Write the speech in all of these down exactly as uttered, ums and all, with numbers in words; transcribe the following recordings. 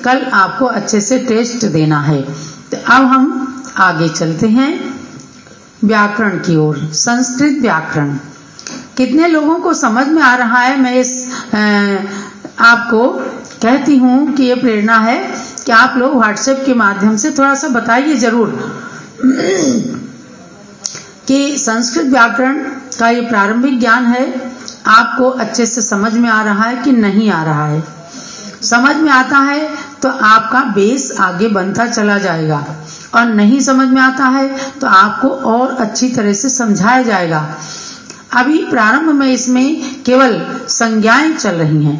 कल आपको अच्छे से टेस्ट देना है। तो अब हम आगे चलते हैं व्याकरण की ओर। संस्कृत व्याकरण कितने लोगों को समझ में आ रहा है? मैं इस आ, आपको कहती हूँ कि ये प्रेरणा है कि आप लोग व्हाट्सएप के माध्यम से थोड़ा सा बताइए जरूर कि संस्कृत व्याकरण का ये प्रारंभिक ज्ञान है, आपको अच्छे से समझ में आ रहा है कि नहीं आ रहा है। समझ में आता है तो आपका बेस आगे बनता चला जाएगा, और नहीं समझ में आता है तो आपको और अच्छी तरह से समझाया जाएगा। अभी प्रारंभ में इसमें केवल संज्ञाएं चल रही हैं,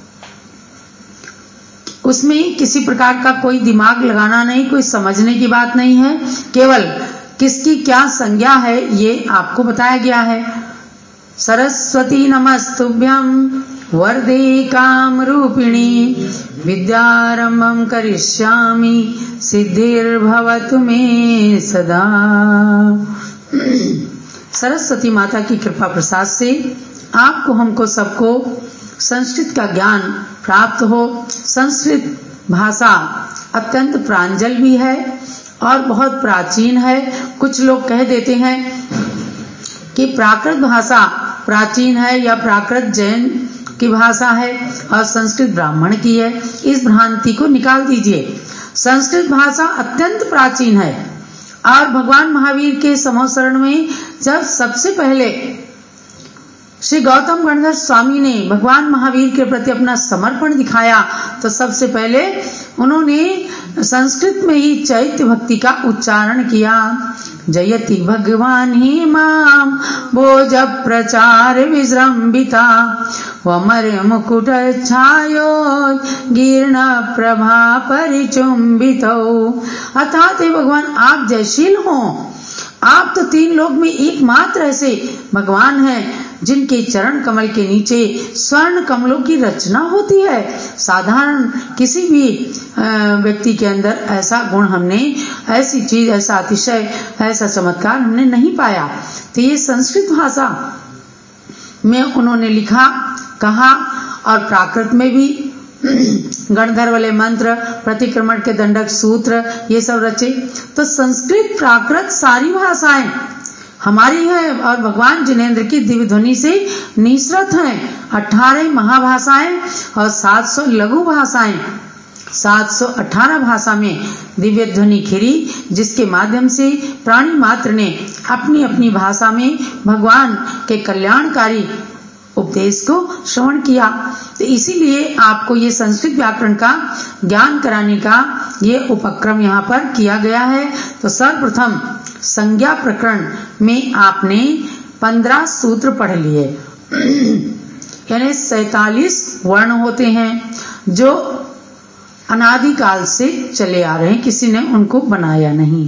उसमें किसी प्रकार का कोई दिमाग लगाना नहीं, कोई समझने की बात नहीं है, केवल किसकी क्या संज्ञा है ये आपको बताया गया है। सरस्वती नमस्तुभ्यं वरदे कामरूपिणी विद्यारंभं करिष्यामि सिद्धिर्भवतु मे सदा। सरस्वती माता की कृपा प्रसाद से आपको हमको सबको संस्कृत का ज्ञान प्राप्त हो। संस्कृत भाषा अत्यंत प्रांजल भी है और बहुत प्राचीन है। कुछ लोग कह देते हैं कि प्राकृत भाषा प्राचीन है या प्राकृत जैन की भाषा है और संस्कृत ब्राह्मण की है। इस भ्रांति को निकाल दीजिए। संस्कृत भाषा अत्यंत प्राचीन है और भगवान महावीर के समोसरण में जब सबसे पहले श्री गौतम गणधर स्वामी ने भगवान महावीर के प्रति अपना समर्पण दिखाया तो सबसे पहले उन्होंने संस्कृत में ही चैत्य भक्ति का उच्चारण किया। जयति भगवान ही माम भोज प्रचार विजृंभिता वमर मुकुट छायो गिर्ण प्रभा परिचुंबितो। अर्थात हे भगवान आप जयशील हो, आप तो तीन लोक में एकमात्र ऐसे भगवान हैं जिनके चरण कमल के नीचे स्वर्ण कमलों की रचना होती है। साधारण किसी भी व्यक्ति के अंदर ऐसा गुण हमने, ऐसी चीज, ऐसा अतिशय, ऐसा चमत्कार हमने नहीं पाया। तो ये संस्कृत भाषा में उन्होंने लिखा, कहा और प्राकृत में भी गणधर वाले मंत्र, प्रतिक्रमण के दंडक सूत्र, ये सब रचे। तो संस्कृत प्राकृत सारी भाषाएं हमारी है और भगवान जिनेंद्र की दिव्य ध्वनि से निसृत हैं। अठारह महाभाषाएं और सात सौ लघु भाषाएं, सात सौ अठारह भाषा में दिव्य ध्वनि खिरी, जिसके माध्यम से प्राणी मात्र ने अपनी अपनी भाषा में भगवान के कल्याणकारी उपदेश को श्रवण किया। तो इसीलिए आपको ये संस्कृत व्याकरण का ज्ञान कराने का ये उपक्रम यहाँ पर किया गया है। तो सर्वप्रथम संज्ञा प्रकरण में आपने पंद्रह सूत्र पढ़ लिए, यानी सैतालीस वर्ण होते हैं जो अनादिकाल से चले आ रहे हैं, किसी ने उनको बनाया नहीं।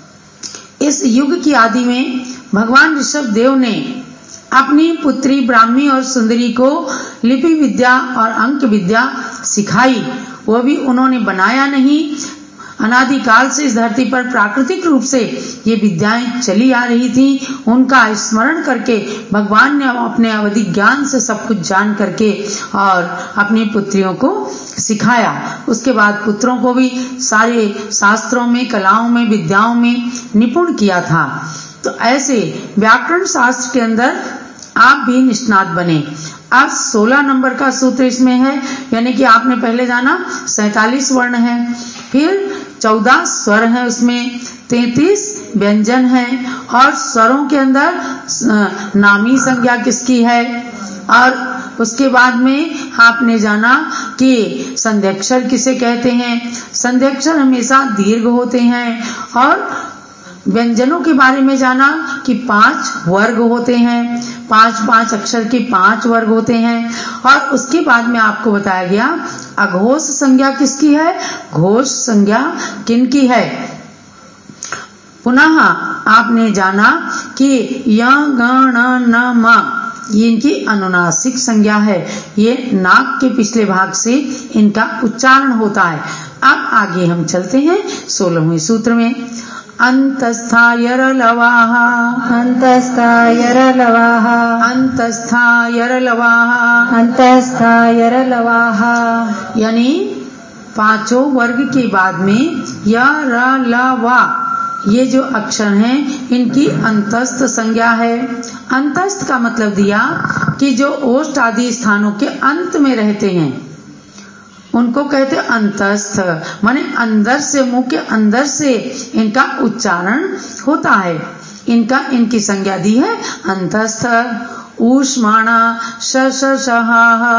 इस युग की आदि में भगवान ऋषभ देव ने अपनी पुत्री ब्राह्मी और सुंदरी को लिपि विद्या और अंक विद्या सिखाई, वो भी उन्होंने बनाया नहीं। अनादिकाल से इस धरती पर प्राकृतिक रूप से ये विद्याएं चली आ रही थी। उनका स्मरण करके भगवान ने अपने अवधि ज्ञान से सब कुछ जान करके और अपनी पुत्रियों को सिखाया। उसके बाद पुत्रों को भी सारे शास्त्रों में, कलाओं में, विद्याओं में निपुण किया था। तो ऐसे व्याकरण शास्त्र के अंदर आप भी निष्णात बने। अब सोलह नंबर का सूत्र इसमें है, यानी कि आपने पहले जाना सैतालीस वर्ण है, फिर चौदह स्वर है, उसमें तैतीस व्यंजन है और स्वरों के अंदर नामी संज्ञा किसकी है। और उसके बाद में आपने जाना कि संध्यक्षर किसे कहते हैं। संध्यक्षर हमेशा दीर्घ होते हैं। और व्यंजनों के बारे में जाना कि पांच वर्ग होते हैं, पांच पांच अक्षर के पांच वर्ग होते हैं। और उसके बाद में आपको बताया गया अघोष संज्ञा किसकी है, घोष संज्ञा किनकी है। पुनः आपने जाना कि य गण न म इनकी अनुनासिक संज्ञा है, ये नाक के पिछले भाग से इनका उच्चारण होता है। अब आगे हम चलते हैं सोलहवें सूत्र में। अंतस्थायर लवाह, अंतस्थायर लवाह, अंतस्थायर लवाह, अंतस्थायर लवाह, यानी पांचों वर्ग के बाद में य र ल व ये जो अक्षर हैं इनकी अंतस्थ संज्ञा है। अंतस्थ का मतलब दिया कि जो ओष्ठ आदि स्थानों के अंत में रहते हैं उनको कहते अंतस्थ, माने अंदर से, मुंह के अंदर से इनका उच्चारण होता है। इनका इनकी संज्ञा दी है अंतस्थ। ऊष्माणा श श शः,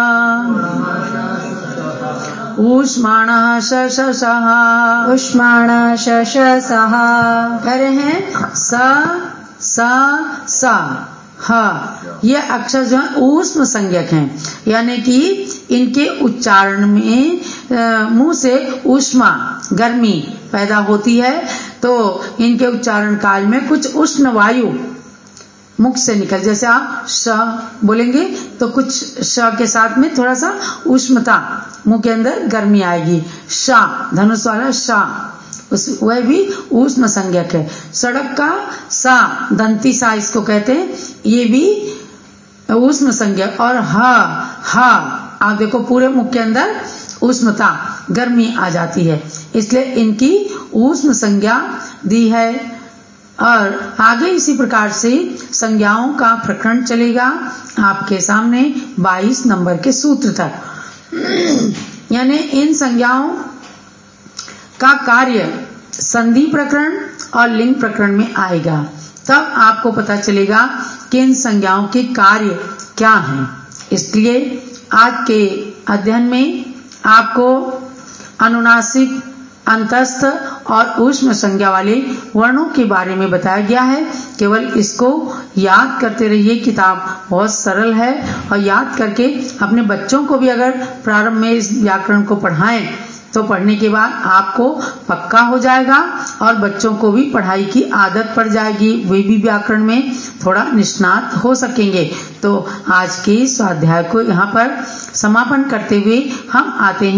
ऊष्माणः श श शः, उष्माण श श सः। कह रहे हैं स स स ह, ये अक्षर जो है ऊष्म संज्ञक हैं, यानी कि इनके उच्चारण में मुंह से ऊष्मा, गर्मी पैदा होती है, तो इनके उच्चारण काल में कुछ उष्ण वायु मुख से निकल, जैसे आप श बोलेंगे तो कुछ श के साथ में थोड़ा सा उष्णता, मुंह के अंदर गर्मी आएगी। श, धनुष वाला श, उस वह भी उष्ण संज्ञक है। सड़क का सा, दंती सा इसको कहते हैं, ये भी उष्ण संज्ञक। और ह ह, आप देखो पूरे मुख के अंदर उष्णता, गर्मी आ जाती है, इसलिए इनकी उष्ण संज्ञा दी है। और आगे इसी प्रकार से संज्ञाओं का प्रकरण चलेगा आपके सामने बाईस नंबर के सूत्र तक। यानी इन संज्ञाओं का कार्य संधि प्रकरण और लिंग प्रकरण में आएगा, तब आपको पता चलेगा कि इन संज्ञाओं के कार्य क्या हैं। इसलिए आज के अध्ययन में आपको अनुनासिक, अंतस्थ और ऊष्म संज्ञा वाले वर्णों के बारे में बताया गया है। केवल इसको याद करते रहिए, किताब बहुत सरल है, और याद करके अपने बच्चों को भी अगर प्रारंभ में इस व्याकरण को पढ़ाएं तो पढ़ने के बाद आपको पक्का हो जाएगा और बच्चों को भी पढ़ाई की आदत पड़ जाएगी, वे भी व्याकरण में थोड़ा निष्णात हो सकेंगे। तो आज के स्वाध्याय को यहाँ पर समापन करते हुए हम आते हैं